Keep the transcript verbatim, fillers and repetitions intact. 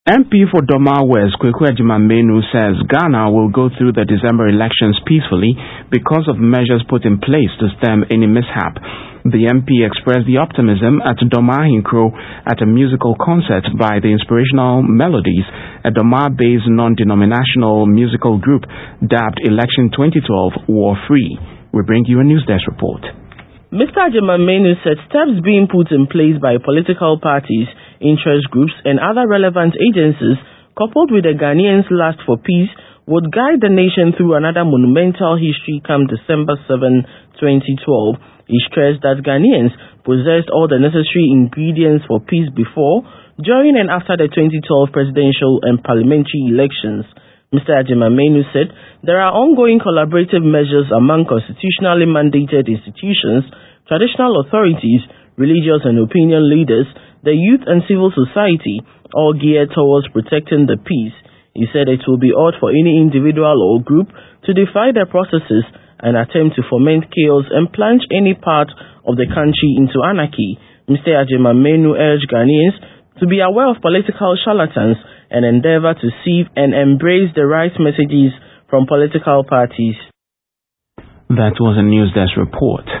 M P for Doma West, Kweku Agyeman-Manu, says Ghana will go through the December elections peacefully because of measures put in place to stem any mishap. The M P expressed the optimism at Doma Hinkro at a musical concert by the Inspirational Melodies, a Doma-based non-denominational musical group dubbed Election twenty twelve War Free. We bring you a news desk report. Mister Agyeman-Manu said steps being put in place by political parties, interest groups and other relevant agencies, coupled with the Ghanaians' lust for peace, would guide the nation through another monumental history come December seventh, twenty twelve. He stressed that Ghanaians possessed all the necessary ingredients for peace before, during and after the twenty twelve presidential and parliamentary elections. Mister Agyeman-Manu said there are ongoing collaborative measures among constitutionally mandated institutions, traditional authorities, religious and opinion leaders, the youth and civil society, all geared towards protecting the peace. He said it will be odd for any individual or group to defy the processes and attempt to foment chaos and plunge any part of the country into anarchy. Mister Agyeman-Manu urged Ghanaians to be aware of political charlatans and endeavor to sieve and embrace the right messages from political parties. That was a news desk report.